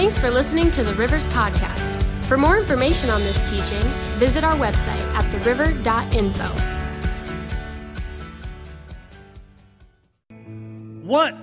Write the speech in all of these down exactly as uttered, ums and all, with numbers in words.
Thanks for listening to the Rivers Podcast. For more information on this teaching, visit our website at the river dot info. What?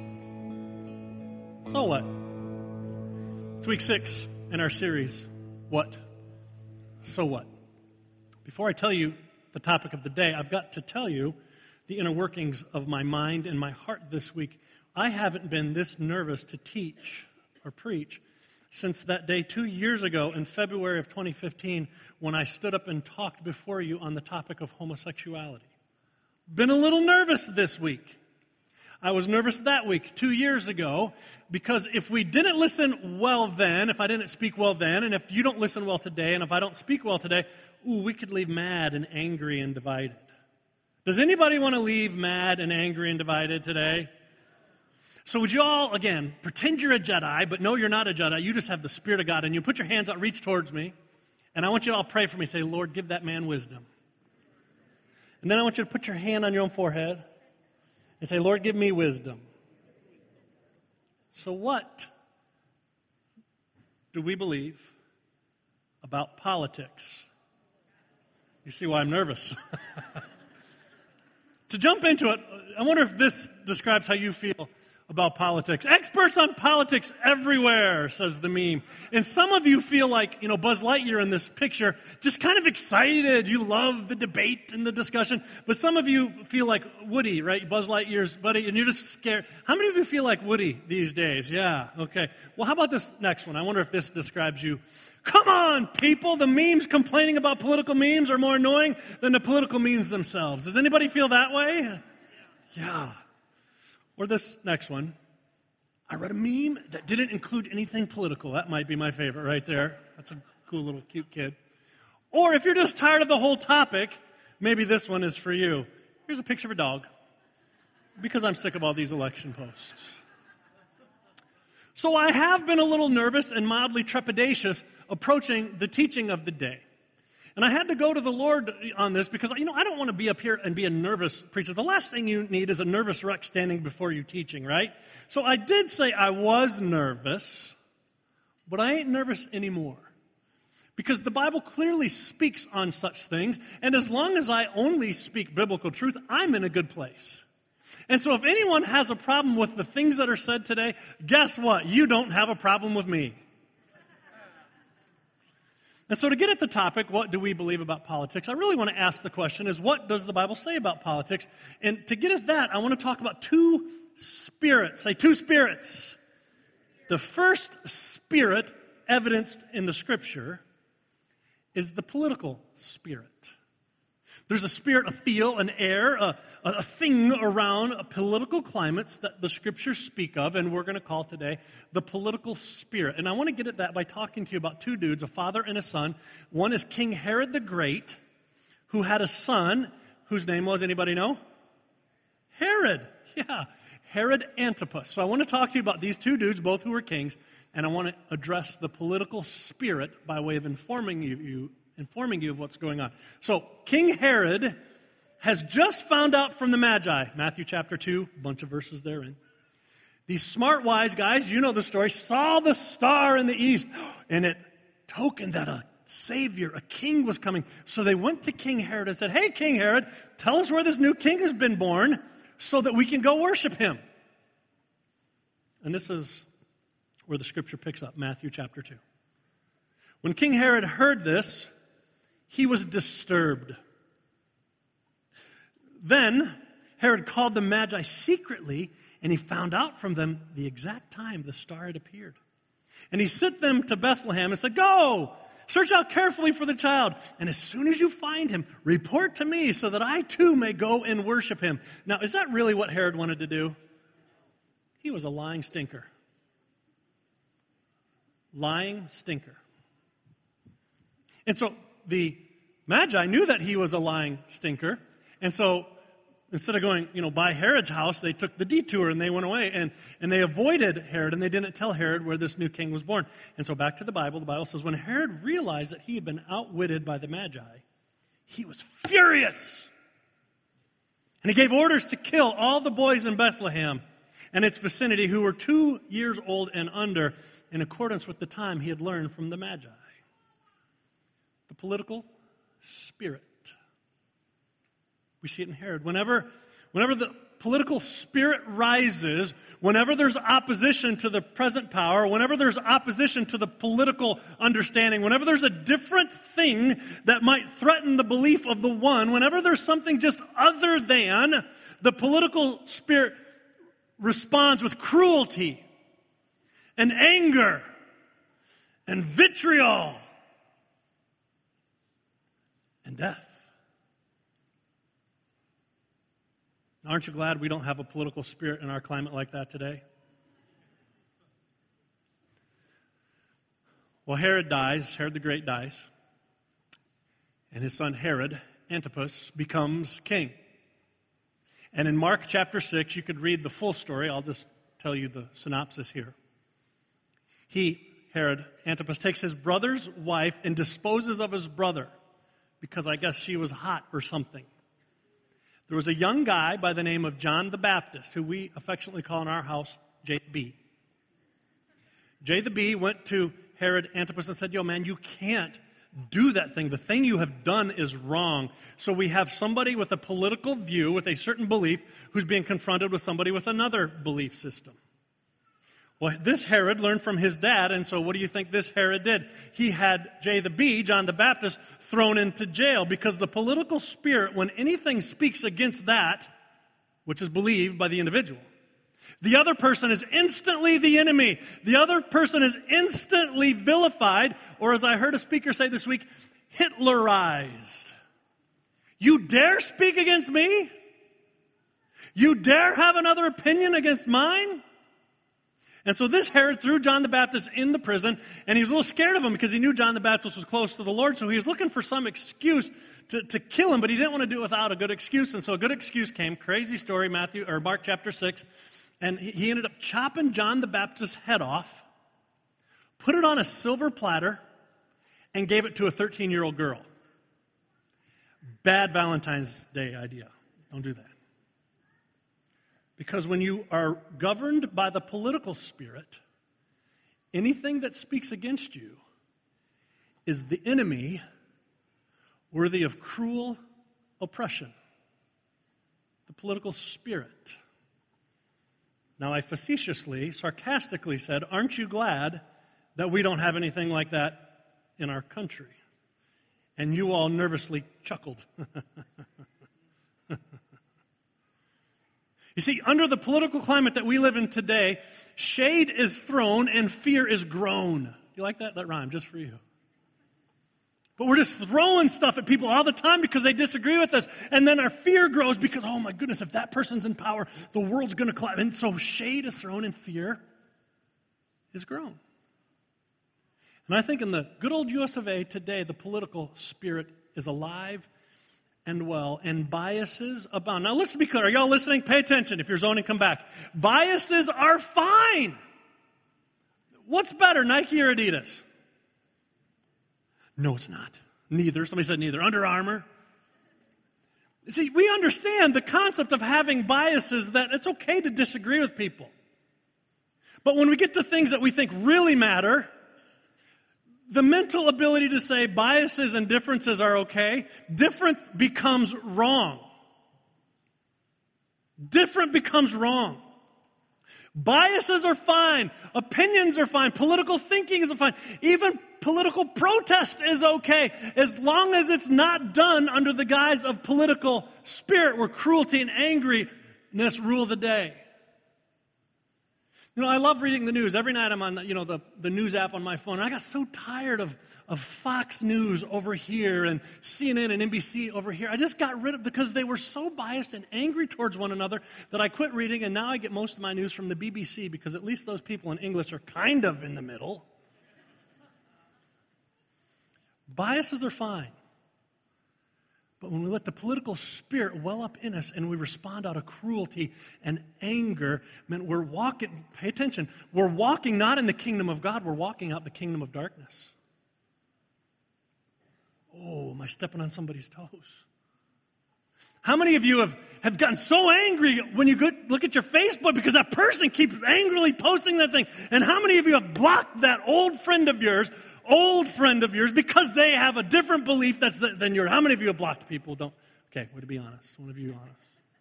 So what? It's week six in our series, What? So what? Before I tell you the topic of the day, I've got to tell you the inner workings of my mind and my heart this week. I haven't been this nervous to teach or preach since that day two years ago in February of twenty fifteen when I stood up and talked before you on the topic of homosexuality. Been a little nervous this week. I was nervous that week, two years ago, because if we didn't listen well then, if I didn't speak well then, and if you don't listen well today, and if I don't speak well today, ooh, we could leave mad and angry and divided. Does anybody want to leave mad and angry and divided today? So would you all, again, pretend you're a Jedi, but no, you're not a Jedi. You just have the Spirit of God, and you put your hands out, reach towards me, and I want you to all pray for me. Say, Lord, give that man wisdom. And then I want you to put your hand on your own forehead and say, Lord, give me wisdom. So what do we believe about politics? You see why I'm nervous. To jump into it, I wonder if this describes how you feel about politics. Experts on politics everywhere, says the meme. And some of you feel like, you know, Buzz Lightyear in this picture, just kind of excited. You love the debate and the discussion. But some of you feel like Woody, right? Buzz Lightyear's buddy, and you're just scared. How many of you feel like Woody these days? Yeah, okay. Well, how about this next one? I wonder if this describes you. Come on, people. The memes complaining about political memes are more annoying than the political memes themselves. Does anybody feel that way? Yeah. Or this next one. I read a meme that didn't include anything political. That might be my favorite right there. That's a cool little cute kid. Or if you're just tired of the whole topic, maybe this one is for you. Here's a picture of a dog. Because I'm sick of all these election posts. So I have been a little nervous and mildly trepidatious approaching the teaching of the day. And I had to go to the Lord on this because, you know, I don't want to be up here and be a nervous preacher. The last thing you need is a nervous wreck standing before you teaching, right? So I did say I was nervous, but I ain't nervous anymore. Because the Bible clearly speaks on such things, and as long as I only speak biblical truth, I'm in a good place. And so if anyone has a problem with the things that are said today, guess what? You don't have a problem with me. And so to get at the topic, what do we believe about politics, I really want to ask the question is, what does the Bible say about politics? And to get at that, I want to talk about two spirits. Say two spirits. The first spirit evidenced in the Scripture is the political spirit. There's a spirit, a feel, an air, a, a thing around political climates that the Scriptures speak of, and we're going to call today the political spirit. And I want to get at that by talking to you about two dudes, a father and a son. One is King Herod the Great, who had a son whose name was, anybody know? Herod. Yeah, Herod Antipas. So I want to talk to you about these two dudes, both who were kings, and I want to address the political spirit by way of informing you, you informing you of what's going on. So, King Herod has just found out from the Magi, Matthew chapter two, a bunch of verses therein. These smart, wise guys, you know the story, saw the star in the east, and it tokened that a savior, a king was coming. So they went to King Herod and said, hey, King Herod, tell us where this new king has been born so that we can go worship him. And this is where the scripture picks up, Matthew chapter two. When King Herod heard this, he was disturbed. Then Herod called the Magi secretly, and he found out from them the exact time the star had appeared. And he sent them to Bethlehem and said, go, search out carefully for the child, and as soon as you find him, report to me so that I too may go and worship him. Now, is that really what Herod wanted to do? He was a lying stinker. Lying stinker. And so the Magi knew that he was a lying stinker. And so instead of going, you know, by Herod's house, they took the detour and they went away. And, and they avoided Herod, and they didn't tell Herod where this new king was born. And so back to the Bible, the Bible says, when Herod realized that he had been outwitted by the Magi, he was furious. And he gave orders to kill all the boys in Bethlehem and its vicinity who were two years old and under, in accordance with the time he had learned from the Magi. The political spirit. We see it in Herod. Whenever, whenever the political spirit rises, whenever there's opposition to the present power, whenever there's opposition to the political understanding, whenever there's a different thing that might threaten the belief of the one, whenever there's something just other than, the political spirit responds with cruelty and anger and vitriol and death. Aren't you glad we don't have a political spirit in our climate like that today? Well, Herod dies, Herod the Great dies, and his son Herod Antipas becomes king. And in Mark chapter six, you could read the full story. I'll just tell you the synopsis here. He, Herod Antipas, takes his brother's wife and disposes of his brother because I guess she was hot or something. There was a young guy by the name of John the Baptist, who we affectionately call in our house J the B. J the B went to Herod Antipas and said, yo, man, you can't do that thing. The thing you have done is wrong. So we have somebody with a political view, with a certain belief, who's being confronted with somebody with another belief system. Well, this Herod learned from his dad, and so what do you think this Herod did? He had J the B, John the Baptist, thrown into jail because the political spirit, when anything speaks against that, which is believed by the individual, the other person is instantly the enemy. The other person is instantly vilified, or as I heard a speaker say this week, Hitlerized. You dare speak against me? You dare have another opinion against mine? And so this Herod threw John the Baptist in the prison, and he was a little scared of him because he knew John the Baptist was close to the Lord, so he was looking for some excuse to, to kill him, but he didn't want to do it without a good excuse. And so a good excuse came. Crazy story, Matthew or Mark chapter six. And he, he ended up chopping John the Baptist's head off, put it on a silver platter, and gave it to a thirteen-year-old girl. Bad Valentine's Day idea. Don't do that. Because when you are governed by the political spirit, anything that speaks against you is the enemy worthy of cruel oppression. The political spirit. Now, I facetiously, sarcastically said, aren't you glad that we don't have anything like that in our country? And you all nervously chuckled. You see, under the political climate that we live in today, shade is thrown and fear is grown. You like that? That rhyme, just for you. But we're just throwing stuff at people all the time because they disagree with us. And then our fear grows because, oh my goodness, if that person's in power, the world's going to collapse. And so shade is thrown and fear is grown. And I think in the good old U S of A today, the political spirit is alive and well, and biases abound. Now, let's be clear. Are y'all listening? Pay attention. If you're zoning, come back. Biases are fine. What's better, Nike or Adidas? No, it's not. Neither. Somebody said neither. Under Armour. See, we understand the concept of having biases, that it's okay to disagree with people. But when we get to things that we think really matter, the mental ability to say biases and differences are okay, different becomes wrong. Different becomes wrong. Biases are fine. Opinions are fine. Political thinking is fine. Even political protest is okay, as long as it's not done under the guise of political spirit where cruelty and angriness rule the day. You know, I love reading the news. Every night I'm on, you know, the, the news app on my phone. And I got so tired of, of Fox News over here and C N N and N B C over here. I just got rid of, because they were so biased and angry towards one another that I quit reading, and now I get most of my news from the B B C because at least those people in English are kind of in the middle. Biases are fine. But when we let the political spirit well up in us and we respond out of cruelty and anger, man, we're walking, pay attention, we're walking not in the kingdom of God, we're walking out the kingdom of darkness. Oh, am I stepping on somebody's toes? How many of you have, have gotten so angry when you go, look at your Facebook because that person keeps angrily posting that thing. And how many of you have blocked that old friend of yours, old friend of yours, because they have a different belief that's the, than yours? How many of you have blocked people? Don't. Okay, way to be honest. One of you honest.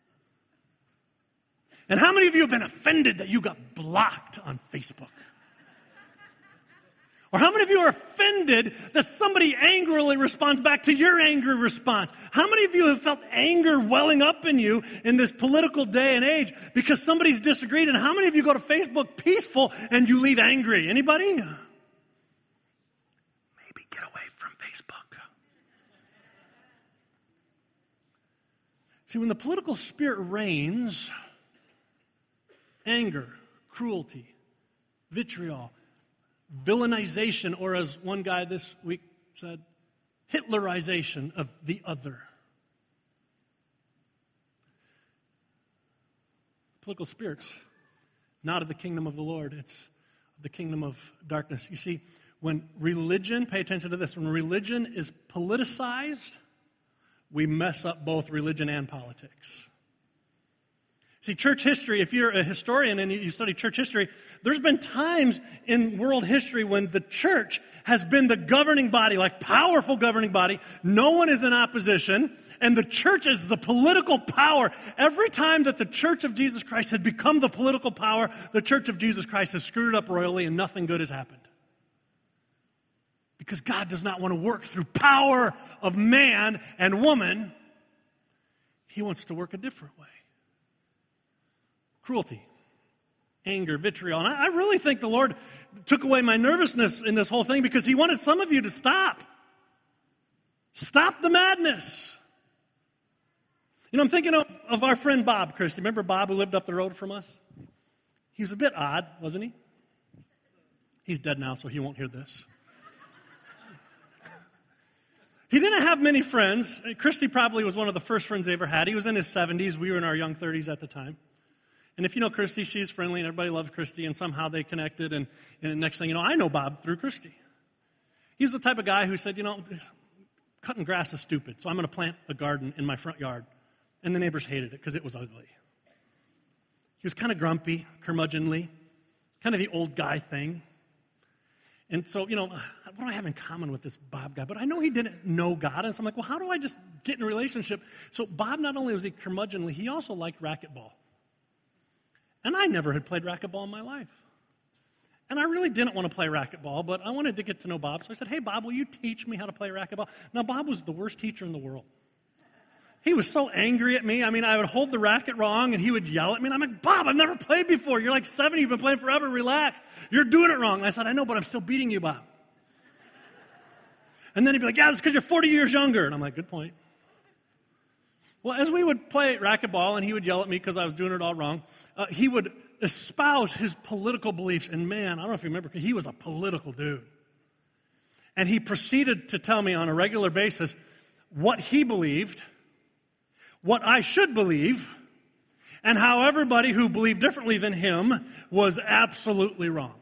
And how many of you have been offended that you got blocked on Facebook? Or how many of you are offended that somebody angrily responds back to your angry response? How many of you have felt anger welling up in you in this political day and age because somebody's disagreed? And how many of you go to Facebook peaceful and you leave angry? Anybody? Maybe get away from Facebook. See, when the political spirit reigns, anger, cruelty, vitriol, villainization, or as one guy this week said, Hitlerization of the other. Political spirits, not of the kingdom of the Lord, it's the kingdom of darkness. You see, when religion, pay attention to this, when religion is politicized, we mess up both religion and politics. See, church history, if you're a historian and you study church history, there's been times in world history when the church has been the governing body, like powerful governing body. No one is in opposition, and the church is the political power. Every time that the church of Jesus Christ has become the political power, the church of Jesus Christ has screwed it up royally and nothing good has happened. Because God does not want to work through power of man and woman. He wants to work a different way. Cruelty, anger, vitriol. And I, I really think the Lord took away my nervousness in this whole thing because he wanted some of you to stop. Stop the madness. You know, I'm thinking of, of our friend Bob, Christy. Remember Bob who lived up the road from us? He was a bit odd, wasn't he? He's dead now, so he won't hear this. He didn't have many friends. Christy probably was one of the first friends they ever had. He was in his seventies. We were in our young thirties at the time. And if you know Christy, she's friendly, and everybody loves Christy, and somehow they connected, and, and the next thing you know, I know Bob through Christy. He's the type of guy who said, you know, cutting grass is stupid, so I'm going to plant a garden in my front yard. And the neighbors hated it because it was ugly. He was kind of grumpy, curmudgeonly, kind of the old guy thing. And so, you know, what do I have in common with this Bob guy? But I know he didn't know God, and so I'm like, well, how do I just get in a relationship? So Bob, not only was he curmudgeonly, he also liked racquetball. And I never had played racquetball in my life. And I really didn't want to play racquetball, but I wanted to get to know Bob. So I said, hey, Bob, will you teach me how to play racquetball? Now, Bob was the worst teacher in the world. He was so angry at me. I mean, I would hold the racket wrong, and he would yell at me. And I'm like, Bob, I've never played before. You're like seventy. You've been playing forever. Relax. You're doing it wrong. And I said, I know, but I'm still beating you, Bob. And then he'd be like, yeah, that's because you're forty years younger. And I'm like, good point. Well, as we would play racquetball, and he would yell at me because I was doing it all wrong, uh, he would espouse his political beliefs. And man, I don't know if you remember, he was a political dude. And he proceeded to tell me on a regular basis what he believed, what I should believe, and how everybody who believed differently than him was absolutely wrong.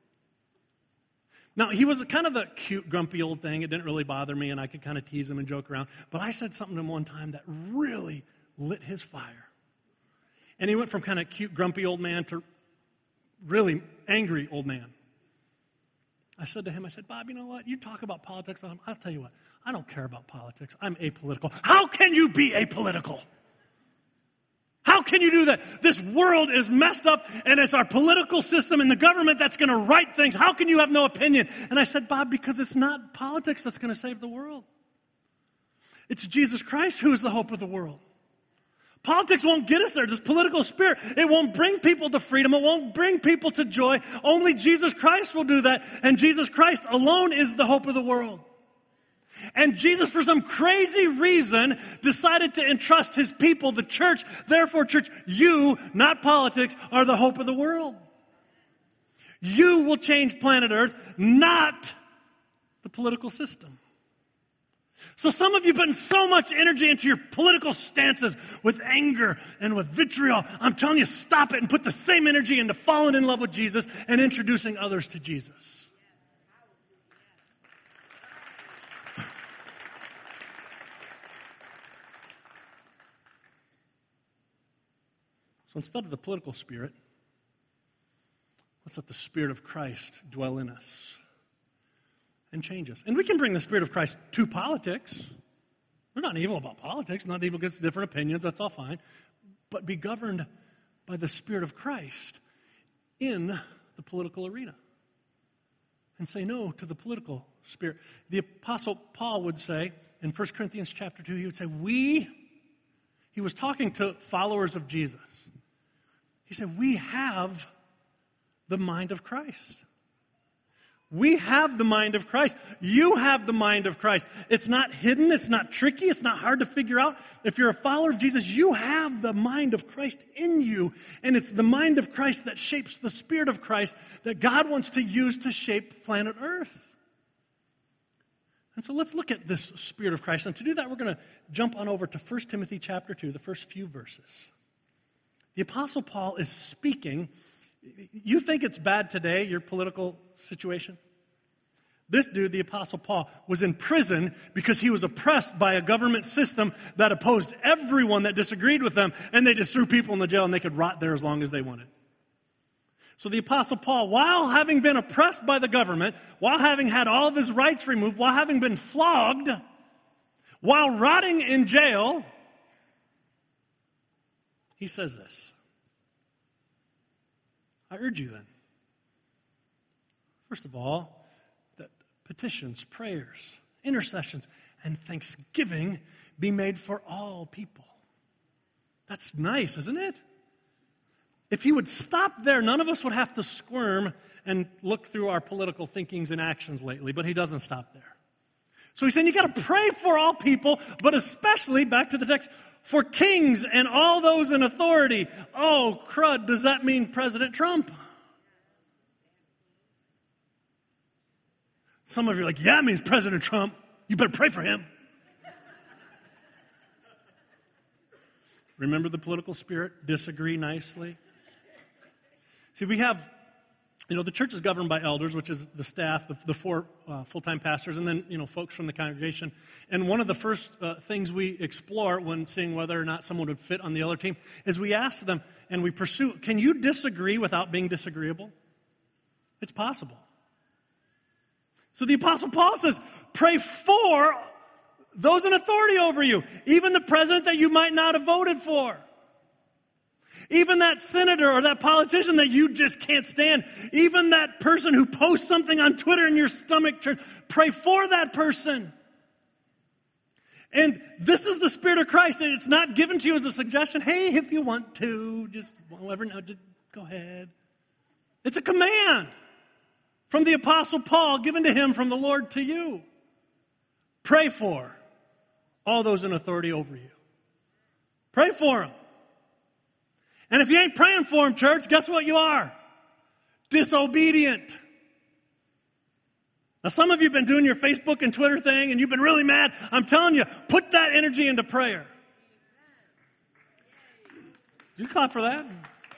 Now, he was kind of a cute, grumpy old thing. It didn't really bother me, and I could kind of tease him and joke around. But I said something to him one time that really lit his fire. And he went from kind of cute, grumpy old man to really angry old man. I said to him, I said, Bob, you know what? You talk about politics. I'll tell you what. I don't care about politics. I'm apolitical. How can you be apolitical? How can you do that? This world is messed up, and it's our political system and the government that's going to right things. How can you have no opinion? And I said, Bob, because it's not politics that's going to save the world. It's Jesus Christ who is the hope of the world. Politics won't get us there. This political spirit, it won't bring people to freedom. It won't bring people to joy. Only Jesus Christ will do that, and Jesus Christ alone is the hope of the world. And Jesus, for some crazy reason, decided to entrust his people, the church. Therefore, church, you, not politics, are the hope of the world. You will change planet Earth, not the political system. So some of you putting so much energy into your political stances with anger and with vitriol. I'm telling you, stop it and put the same energy into falling in love with Jesus and introducing others to Jesus. So instead of the political spirit, let's let the Spirit of Christ dwell in us and change us. And we can bring the Spirit of Christ to politics. We're not evil about politics, not evil against different opinions, that's all fine. But be governed by the Spirit of Christ in the political arena. And say no to the political spirit. The Apostle Paul would say in First Corinthians chapter two, he would say, we, he was talking to followers of Jesus. He said, we have the mind of Christ. We have the mind of Christ. You have the mind of Christ. It's not hidden. It's not tricky. It's not hard to figure out. If you're a follower of Jesus, you have the mind of Christ in you. And it's the mind of Christ that shapes the Spirit of Christ that God wants to use to shape planet Earth. And so let's look at this Spirit of Christ. And to do that, we're going to jump on over to First Timothy chapter two, the first few verses. The Apostle Paul is speaking. You think it's bad today, your political situation? This dude, the Apostle Paul, was in prison because he was oppressed by a government system that opposed everyone that disagreed with them, and they just threw people in the jail and they could rot there as long as they wanted. So the Apostle Paul, while having been oppressed by the government, while having had all of his rights removed, while having been flogged, while rotting in jail, he says this. I urge you then, first of all, that petitions, prayers, intercessions, and thanksgiving be made for all people. That's nice, isn't it? If he would stop there, none of us would have to squirm and look through our political thinkings and actions lately, but he doesn't stop there. So he's saying you got to pray for all people, but especially, back to the text, for kings and all those in authority. Oh, crud, does that mean President Trump? Some of you are like, yeah, it means President Trump. You better pray for him. Remember the political spirit? Disagree nicely. See, we have, you know, the church is governed by elders, which is the staff, the, the four uh, full-time pastors, and then, you know, folks from the congregation. And one of the first uh, things we explore when seeing whether or not someone would fit on the elder team is we ask them and we pursue, can you disagree without being disagreeable? It's possible. So the Apostle Paul says, pray for those in authority over you, even the president that you might not have voted for. Even that senator or that politician that you just can't stand. Even that person who posts something on Twitter and your stomach turns. Pray for that person. And this is the Spirit of Christ. And it's not given to you as a suggestion. Hey, if you want to, just whatever, no, just go ahead. It's a command from the Apostle Paul given to him from the Lord to you. Pray for all those in authority over you. Pray for them. And if you ain't praying for them, church, guess what you are? Disobedient. Now, some of you have been doing your Facebook and Twitter thing, and you've been really mad. I'm telling you, put that energy into prayer. Did you clap for that?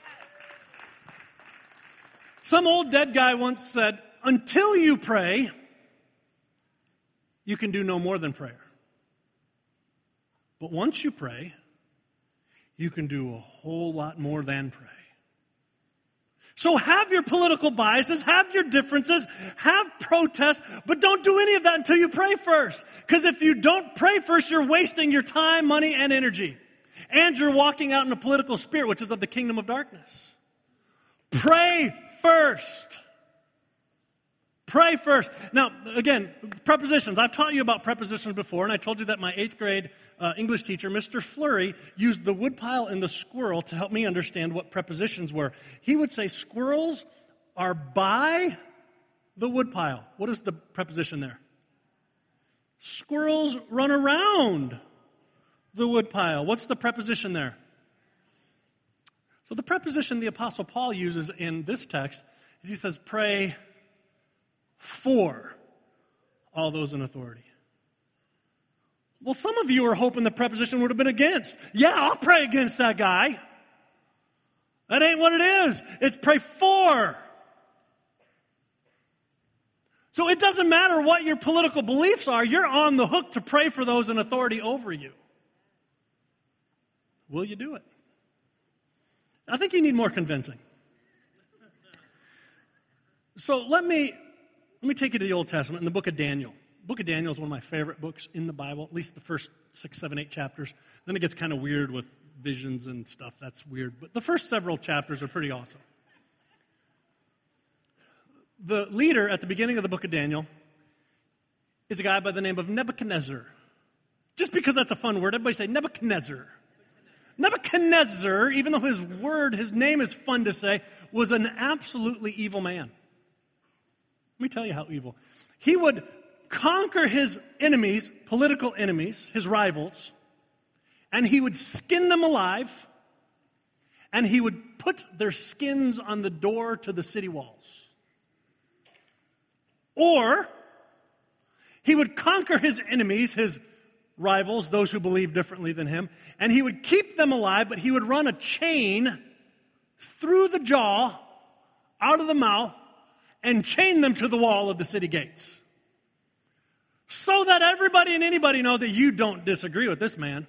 Some old dead guy once said, until you pray, you can do no more than prayer. But once you pray, you can do a whole lot more than pray. So have your political biases, have your differences, have protests, but don't do any of that until you pray first. Because if you don't pray first, you're wasting your time, money, and energy. And you're walking out in a political spirit, which is of the kingdom of darkness. Pray first. Pray first. Now, again, prepositions. I've taught you about prepositions before, and I told you that my eighth grade uh, English teacher, Mister Flurry, used the woodpile and the squirrel to help me understand what prepositions were. He would say squirrels are by the woodpile. What is the preposition there? Squirrels run around the woodpile. What's the preposition there? So the preposition the Apostle Paul uses in this text is he says, pray for all those in authority. Well, some of you are hoping the preposition would have been against. Yeah, I'll pray against that guy. That ain't what it is. It's pray for. So it doesn't matter what your political beliefs are, you're on the hook to pray for those in authority over you. Will you do it? I think you need more convincing. So let me let me take you to the Old Testament in the book of Daniel. The book of Daniel is one of my favorite books in the Bible, at least the first six, seven, eight chapters. Then it gets kind of weird with visions and stuff. That's weird. But the first several chapters are pretty awesome. The leader at the beginning of the book of Daniel is a guy by the name of Nebuchadnezzar. Just because that's a fun word, everybody say Nebuchadnezzar. Nebuchadnezzar, even though his word, his name is fun to say, was an absolutely evil man. Let me tell you how evil. He would conquer his enemies, political enemies, his rivals, and he would skin them alive, and he would put their skins on the door to the city walls. Or he would conquer his enemies, his rivals, those who believe differently than him, and he would keep them alive, but he would run a chain through the jaw, out of the mouth, and chain them to the wall of the city gates. So that everybody and anybody know that you don't disagree with this man.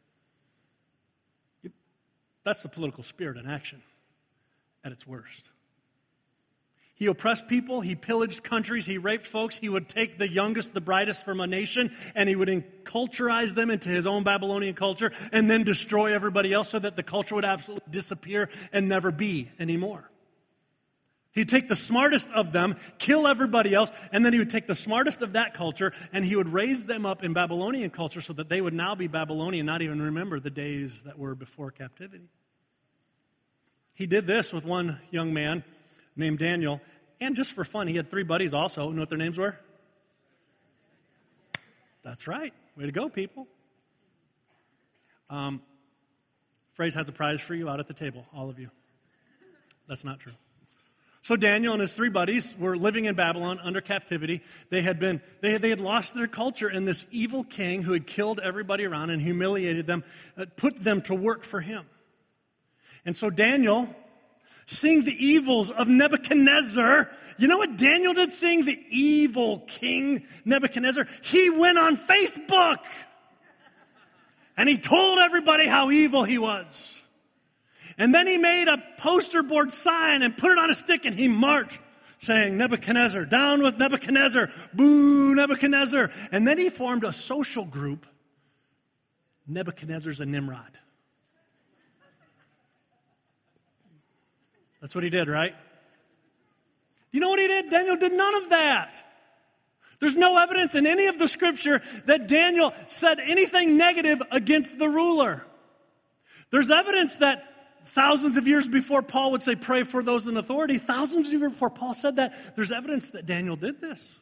That's the political spirit in action at its worst. He oppressed people, he pillaged countries, he raped folks, he would take the youngest, the brightest from a nation, and he would enculturize them into his own Babylonian culture, and then destroy everybody else so that the culture would absolutely disappear and never be anymore. He'd take the smartest of them, kill everybody else, and then he would take the smartest of that culture, and he would raise them up in Babylonian culture so that they would now be Babylonian, not even remember the days that were before captivity. He did this with one young man named Daniel, and just for fun, he had three buddies also. You know what their names were? That's right. Way to go, people. Um, Phrase has a prize for you out at the table, all of you. That's not true. So Daniel and his three buddies were living in Babylon under captivity. They had been, they had, they had lost their culture, and this evil king who had killed everybody around and humiliated them, uh, put them to work for him. And so Daniel, seeing the evils of Nebuchadnezzar, you know what Daniel did seeing the evil king Nebuchadnezzar? He went on Facebook and he told everybody how evil he was. And then he made a poster board sign and put it on a stick, and he marched saying, Nebuchadnezzar, down with Nebuchadnezzar, boo Nebuchadnezzar. And then he formed a social group, Nebuchadnezzar's a Nimrod. That's what he did, right? You know what he did? Daniel did none of that. There's no evidence in any of the scripture that Daniel said anything negative against the ruler. There's evidence that thousands of years before Paul would say, pray for those in authority, thousands of years before Paul said that, there's evidence that Daniel did this.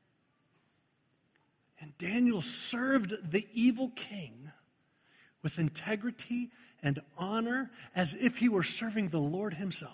And Daniel served the evil king with integrity and honor as if he were serving the Lord himself.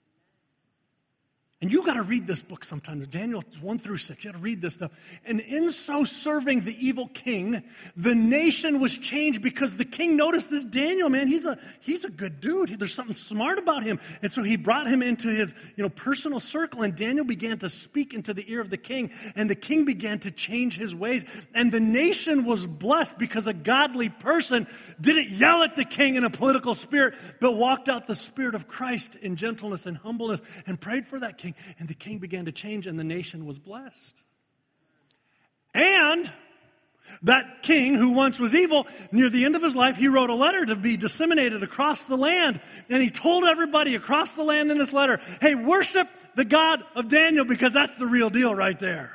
And you got to read this book sometimes, Daniel one through six. You got to read this stuff. And in so serving the evil king, the nation was changed because the king noticed this Daniel, man, he's a he's a good dude. There's something smart about him. And so he brought him into his, you know, personal circle, and Daniel began to speak into the ear of the king, and the king began to change his ways. And the nation was blessed because a godly person didn't yell at the king in a political spirit, but walked out the spirit of Christ in gentleness and humbleness and prayed for that king. And the king began to change, and the nation was blessed. And that king, who once was evil, near the end of his life, he wrote a letter to be disseminated across the land. And he told everybody across the land in this letter, hey, worship the God of Daniel, because that's the real deal right there.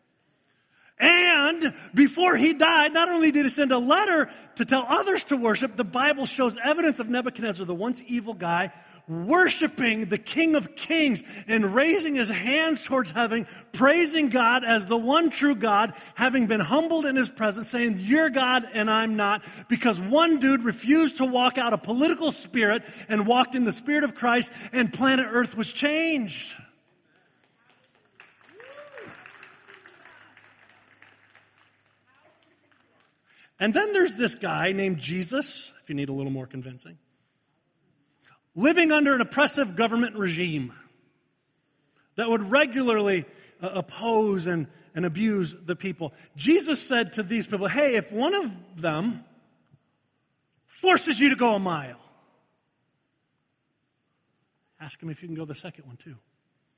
And before he died, not only did he send a letter to tell others to worship, the Bible shows evidence of Nebuchadnezzar, the once evil guy, worshiping the King of Kings and raising his hands towards heaven, praising God as the one true God, having been humbled in his presence, saying, you're God and I'm not, because one dude refused to walk out a political spirit and walked in the spirit of Christ, and planet Earth was changed. And then there's this guy named Jesus, if you need a little more convincing, living under an oppressive government regime that would regularly uh, oppose and, and abuse the people. Jesus said to these people, hey, if one of them forces you to go a mile, Ask him if you can go the second one too.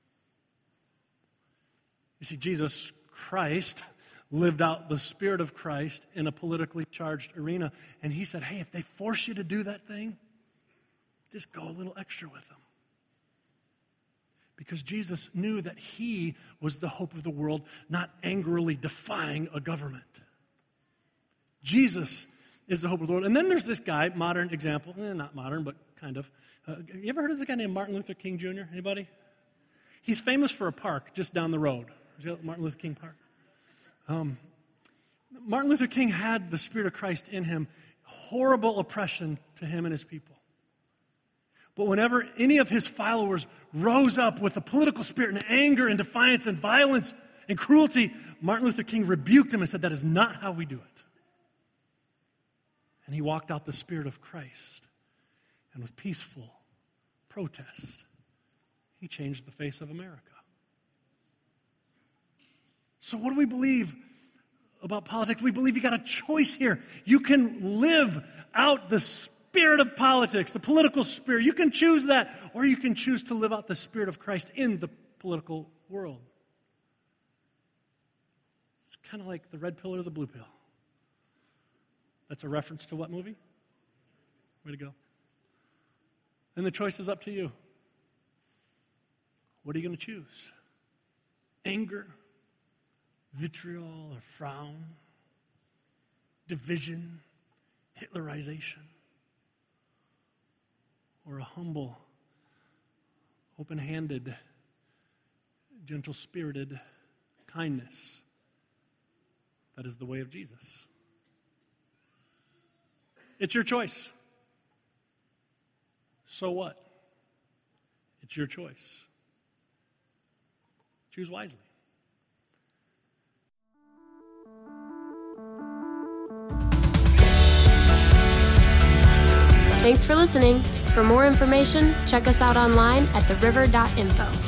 You see, Jesus Christ lived out the Spirit of Christ in a politically charged arena. And he said, hey, if they force you to do that thing, just go a little extra with them. Because Jesus knew that he was the hope of the world, not angrily defying a government. Jesus is the hope of the world. And then there's this guy, modern example, eh, not modern, but kind of. Uh, you ever heard of this guy named Martin Luther King Junior? Anybody? He's famous for a park just down the road. Martin Luther King Park. Um, Martin Luther King had the Spirit of Christ in him, horrible oppression to him and his people. But whenever any of his followers rose up with a political spirit and anger and defiance and violence and cruelty, Martin Luther King rebuked him and said, that is not how we do it. And he walked out the Spirit of Christ. And with peaceful protest, he changed the face of America. So what do we believe about politics? We believe you got a choice here. You can live out the spirit of politics, the political spirit. You can choose that, or you can choose to live out the Spirit of Christ in the political world. It's kind of like the red pill or the blue pill. That's a reference to what movie? Way to go. And the choice is up to you. What are you going to choose? Anger, vitriol or frown, division, Hitlerization, or a humble, open-handed, gentle-spirited kindness that is the way of Jesus. It's your choice. So what? It's your choice. Choose wisely. Thanks for listening. For more information, check us out online at the river dot info.